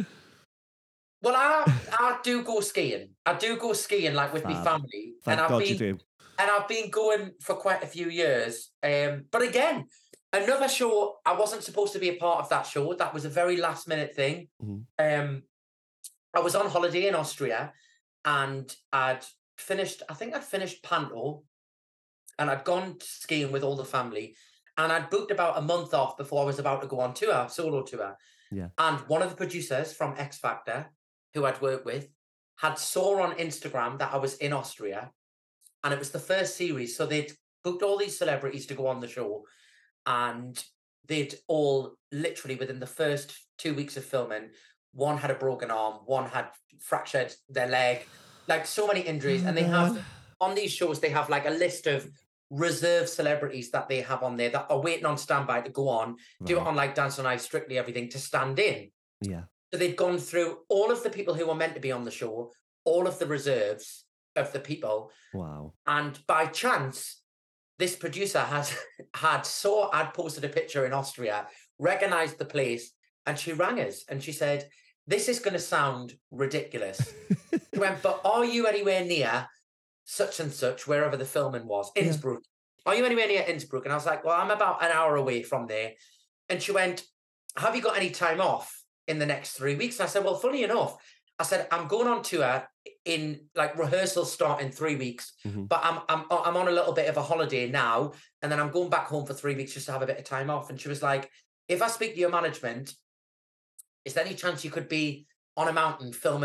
Well, I I do go skiing. I do go skiing like with my Fab. family, and Thank I've God you been do. and I've been going for quite a few years. Um, but again, another show. I wasn't supposed to be a part of that show. That was a very last minute thing. Mhm. Um, I was on holiday in Austria, and I'd finished. I think I'd finished Panto, and I'd gone skiing with all the family, and I'd booked about a month off before I was about to go on tour, solo tour. Yeah. And one of the producers from X Factor, who I'd worked with, had saw on Instagram that I was in Austria, and it was the first series. So they'd booked all these celebrities to go on the show, and they'd all literally within the first two weeks of filming, one had a broken arm, one had fractured their leg, like so many injuries. Oh And they God. have on these shows, they have like a list of reserve celebrities that they have on there that are waiting on standby to go on, do it Right. on like Dance on Ice, Strictly Everything to stand in. Yeah. So they'd gone through all of the people who were meant to be on the show, all of the reserves of the people, Wow. and by chance, this producer has had saw I'd posted a picture in Austria, recognized the place, and she rang us and she said, "This is going to sound ridiculous." She went, "But are you anywhere near such and such, wherever the filming was, Yeah. Innsbruck? Are you anywhere near Innsbruck?" And I was like, "Well, I'm about an hour away from there." And she went, "Have you got any time off in the next three weeks?" And I said, "Well, funny enough," I said, "I'm going on tour in like rehearsals start in three weeks, Hmm. but I'm I'm I'm on a little bit of a holiday now, and then I'm going back home for three weeks just to have a bit of time off." And she was like, "If I speak to your management, is there any chance you could be on a mountain filming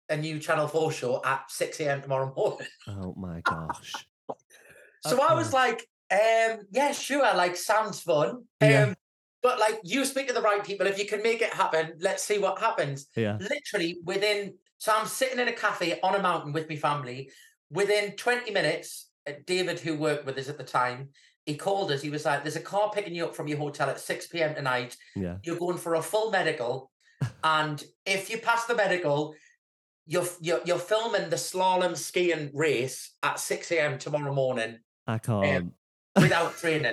a new Channel four show at six a.m. tomorrow morning. Oh my gosh. So I was Okay. like, um, yeah, sure, like sounds fun. Yeah. Um, but like you speak to the right people. If you can make it happen, let's see what happens. Yeah. Literally within, so I'm sitting in a cafe on a mountain with my family. Within twenty minutes, uh, David, who worked with us at the time, he called us. He was like, there's a car picking you up from your hotel at six p.m. tonight. Yeah. You're going for a full medical. And if you pass the medical, you're, you're, you're filming the slalom skiing race at six a.m. tomorrow morning. I Um, can't. without training.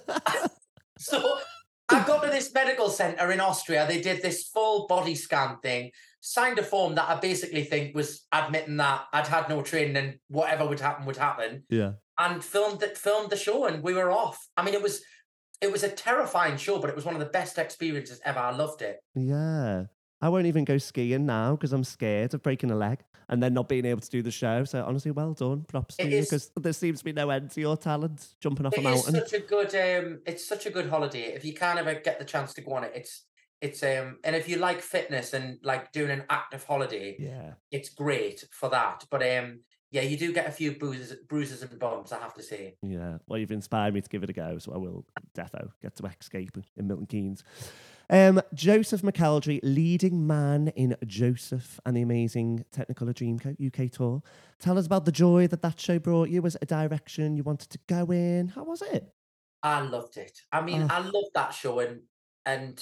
So I got to this medical center in Austria. They did this full body scan thing, signed a form that I basically think was admitting that I'd had no training and whatever would happen would happen, Yeah. and filmed it, filmed the show, and we were off. I mean, it was it was a terrifying show, but it was one of the best experiences ever. I loved it. Yeah. I won't even go skiing now because I'm scared of breaking a leg and then not being able to do the show. So honestly, well done. Props to It you is because there seems to be no end to your talent jumping off a it is mountain. such a good um it's such a good holiday. If you can ever get the chance to go on it, it's it's um and if you like fitness and like doing an active holiday, Yeah. it's great for that. But um, yeah, you do get a few bruises, bruises and bumps, I have to say. Yeah. Well, you've inspired me to give it a go, so I will defo get to escape in Milton Keynes. Um, Joseph McElderry, leading man in Joseph and the amazing Technicolor Dreamcoat U K tour. Tell us about the joy that that show brought you. Was it a direction you wanted to go in? How was it? I loved it. I mean, Oh, I loved that show, and and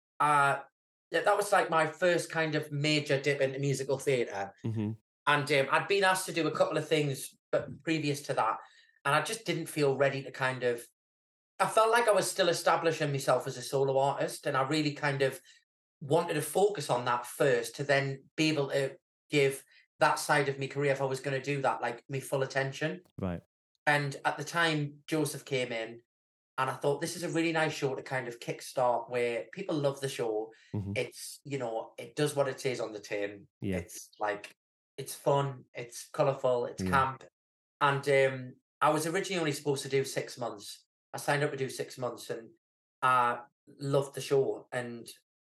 uh, yeah, that was like my first kind of major dip into musical theatre. hmm And um, I'd been asked to do a couple of things, but previous to that, and I just didn't feel ready to kind of. I felt like I was still establishing myself as a solo artist, and I really kind of wanted to focus on that first to then be able to give that side of my career, if I was going to do that, like me full attention. right. And at the time, Joseph came in, and I thought this is a really nice show to kind of kickstart where people love the show. hmm It's, you know, it does what it says on the tin. Yeah. It's like, it's fun, it's colourful, it's Yeah. camp. And um, I was originally only supposed to do six months. I signed up to do six months and I loved the show. And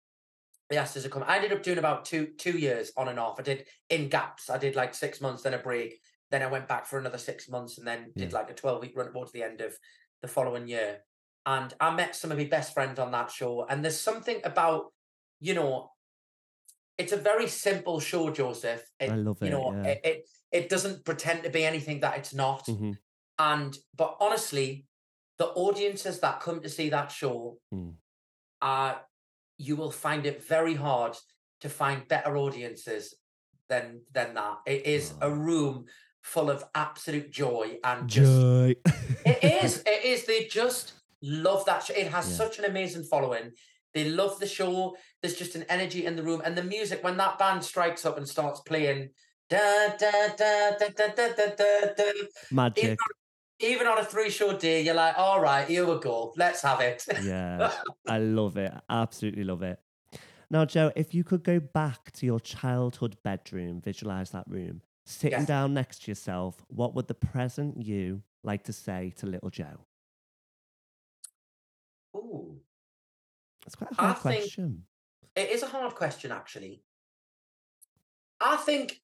they asked us to come. I ended up doing about two two years on and off. I did in gaps. I did like six months, then a break. Then I went back for another six months and then Yeah. did like a twelve week run towards the end of the following year. And I met some of my best friends on that show. And there's something about, you know, it's a very simple show, Joseph. I It, love you it. know, Yeah. it, it it doesn't pretend to be anything that it's not. hmm And but honestly, the audiences that come to see that show Mm. are you will find it very hard to find better audiences than than that. It is a Oh. room full of absolute joy and just Joy. it is, it is. They just love that show. It has Yeah. such an amazing following. They love the show. There's just an energy in the room. And the music, when that band strikes up and starts playing da da da da da da da da, da even, Magic. even on a three-show day, you're like, all right, here we go. Let's have it. Yeah. I love it. Absolutely love it. Now, Joe, if you could go back to your childhood bedroom, visualize that room, sitting Yes. down next to yourself, what would the present you like to say to little Joe? Ooh. It's quite a I hard think question. it is a hard question, actually. I think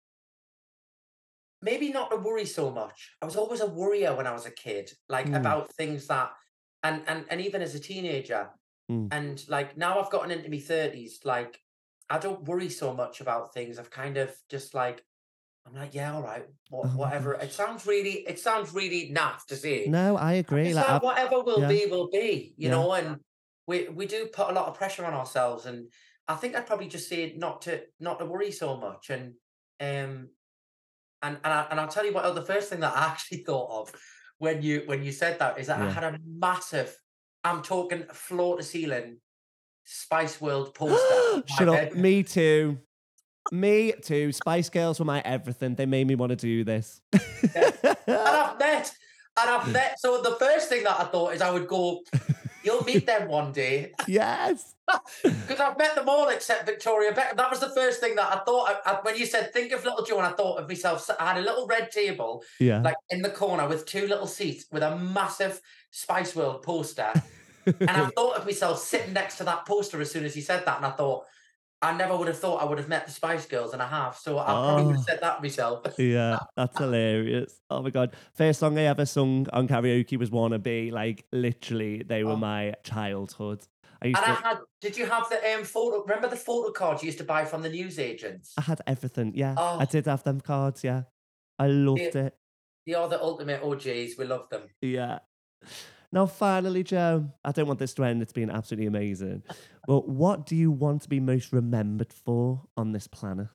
maybe not to worry so much. I was always a worrier when I was a kid, like Mm, about things that, and and and even as a teenager, mm. and like now I've gotten into my thirties, like I don't worry so much about things. I've kind of just like I'm like, yeah, all right, Oh what, my whatever. It gosh. sounds really, it sounds really naff to say. No, I I'm agree. just Like, like, I've, whatever will yeah, be, will be, you yeah, know. And we we do put a lot of pressure on ourselves, and I think I'd probably just say not to not to worry so much, and um and and, I, and I'll tell you what. The first thing that I actually thought of when you when you said that is that I yeah. had a massive, I'm talking floor to ceiling Spice World poster in my Shut up. bedroom. Me too. Me too. Spice Girls were my everything. They made me want to do this. Yeah. And I've met, and I've met. So the first thing that I thought is I would go, you'll meet them one day. Yes. Because I've met them all except Victoria Beckham. That was the first thing that I thought. I, I- when you said, think of Little Joe, and I thought of myself. So I had a little red table, Yeah. like in the corner with two little seats with a massive Spice World poster. And I thought of myself sitting next to that poster as soon as he said that. And I thought, I never would have thought I would have met the Spice Girls, and I have. So I probably would have Oh, said that myself. yeah, that's hilarious. Oh my God. First song I ever sung on karaoke was Wannabe. Like, literally, they were Oh. my childhood. I used And I to, had. Did you have the um photo? Remember the photo cards you used to buy from the newsagents? I had everything. Yeah, Oh, I did have them cards. Yeah, I they, loved it. they are the ultimate O Gs. We love them. Yeah. Now, finally, Joe, I don't want this to end. It's been absolutely amazing. But what do you want to be most remembered for on this planet?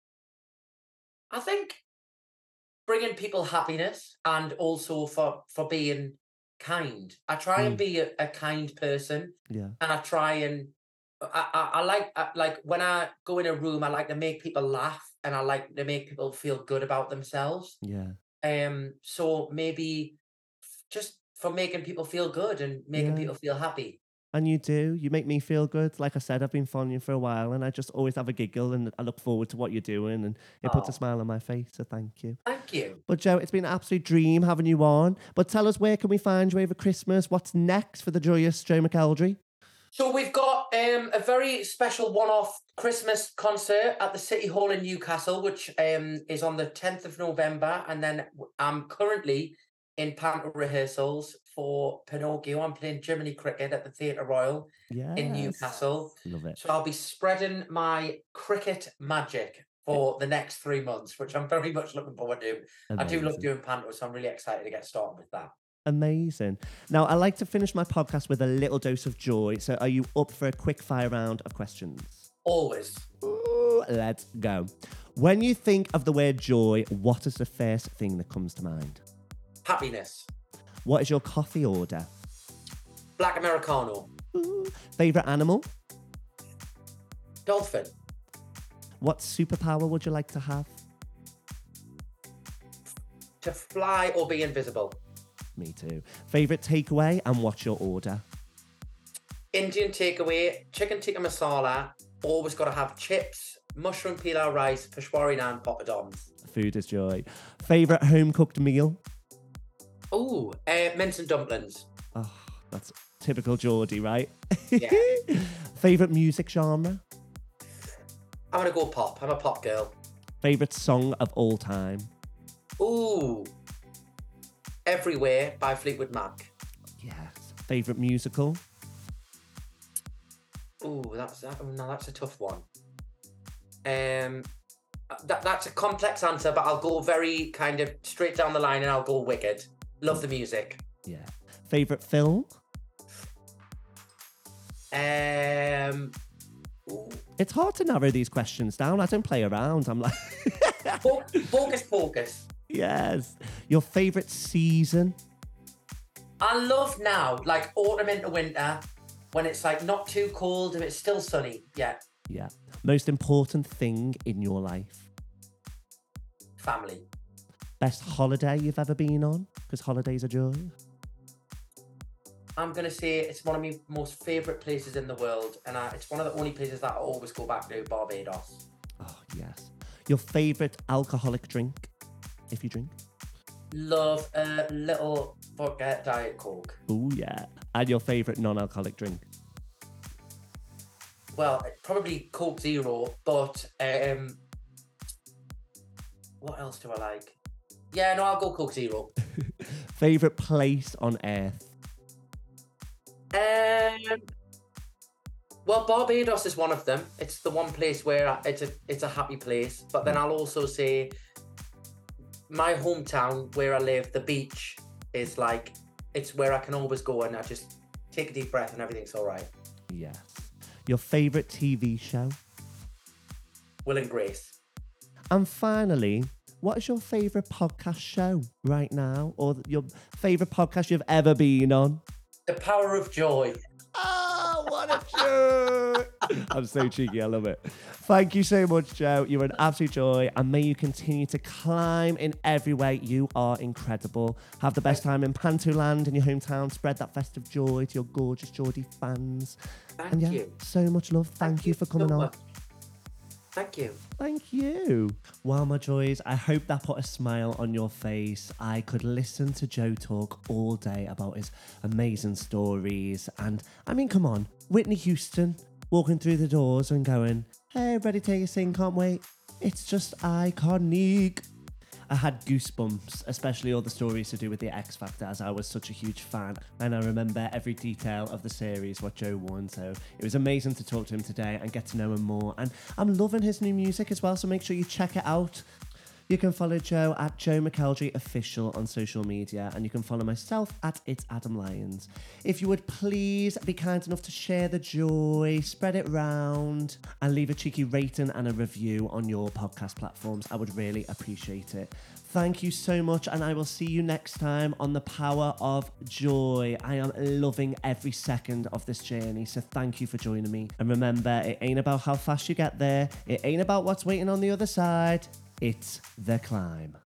I think bringing people happiness and also for for being kind. I try and Mm, be a, a kind person, yeah, and I try and I, I, I like I, like when I go in a room, I like to make people laugh, and I like to make people feel good about themselves. yeah, Um, so maybe f- just for making people feel good and making yeah. people feel happy. And you do. You make me feel good. Like I said, I've been following you for a while and I just always have a giggle and I look forward to what you're doing and it puts a Oh, smile on my face. So thank you. thank you. But Joe, it's been an absolute dream having you on. But tell us, where can we find you over Christmas? What's next for the joyous Joe McElderry? So we've got um, a very special one-off Christmas concert at the City Hall in Newcastle, which um, is on the tenth of November. And then w- I'm currently in panto rehearsals for Pinocchio. I'm playing Jiminy Cricket at the Theatre Royal in Yes. Newcastle. Love it. So I'll be spreading my cricket magic for the next three months, which I'm very much looking forward to. I do love Amazing. doing panto, so I'm really excited to get started with that. Amazing. Now, I like to finish my podcast with a little dose of joy. So are you up for a quick fire round of questions? Always. Ooh, let's go. When you think of the word joy, what is the first thing that comes to mind? Happiness. What is your coffee order? Black Americano. Ooh. Favorite animal? Dolphin. What superpower would you like to have? To fly or be invisible. Me too. Favorite takeaway and what's your order? Indian takeaway, chicken tikka masala. Always got to have chips, mushroom pilau rice, peshwari naan, poppadoms. Food is joy. Favorite home cooked meal? Ooh, uh, mince and dumplings. Oh, that's typical Geordie, right? Yeah. Favorite music genre? I'm gonna go pop. I'm a pop girl. Favorite song of all time? Ooh, Everywhere by Fleetwood Mac. Yes. Favorite musical? Ooh, that's that. Oh, no, that's a tough one. Um, that that's a complex answer, but I'll go very kind of straight down the line, and I'll go Wicked. Love the music. Yeah. Favorite film? Um, ooh, It's hard to narrow these questions down. I don't play around. I'm like, Ho- Hocus Pocus. yes. Your favorite season? I love now, like autumn into winter, when it's like not too cold and it's still sunny. Yeah, Yeah. Most important thing in your life? family. Best holiday you've ever been on? Because holidays are joy. I'm gonna say it's one of my most favourite places in the world, and I, it's one of the only places that I always go back to, Barbados. Oh, yes. Your favorite alcoholic drink, if you drink? Love a little vodka Diet Coke. Oh, yeah. And your favorite non-alcoholic drink? Well, probably Coke Zero, but um, what else do I like? Yeah, no, I'll go Coke Zero. Favorite place on earth? Um, well, Barbados is one of them. It's the one place where I, it's a it's a happy place. But then I'll also say my hometown where I live, the beach is like it's where I can always go and I just take a deep breath and everything's all right. Yes. Your favorite T V show? Will and Grace. And finally, what is your favorite podcast show right now? Or your favorite podcast you've ever been on? The Power of Joy. Oh, what a joy! I'm so cheeky. I love it. Thank you so much, Joe. You're an absolute joy. And may you continue to climb in every way. You are incredible. Have the best time in Pantoland in your hometown. Spread that festive joy to your gorgeous Geordie fans. Thank and yeah, you. so much love. Thank, you for coming so on. much. Thank you. Thank you. Well, my joys, I hope that put a smile on your face. I could listen to Joe talk all day about his amazing stories. And I mean, come on, Whitney Houston walking through the doors and going, Hey, ready to sing, can't wait. It's just iconic. I had goosebumps, especially all the stories to do with the X Factor, as I was such a huge fan. And I remember every detail of the series, what Joe won. So it was amazing to talk to him today and get to know him more. And I'm loving his new music as well, so make sure you check it out. You can follow Joe at Joe McElderry Official on social media, and you can follow myself at It's Adam Lyons. If you would please be kind enough to share the joy, spread it round, and leave a cheeky rating and a review on your podcast platforms, I would really appreciate it. Thank you so much, and I will see you next time on The Power of Joy. I am loving every second of this journey, so thank you for joining me. And remember, it ain't about how fast you get there, it ain't about what's waiting on the other side. It's the climb.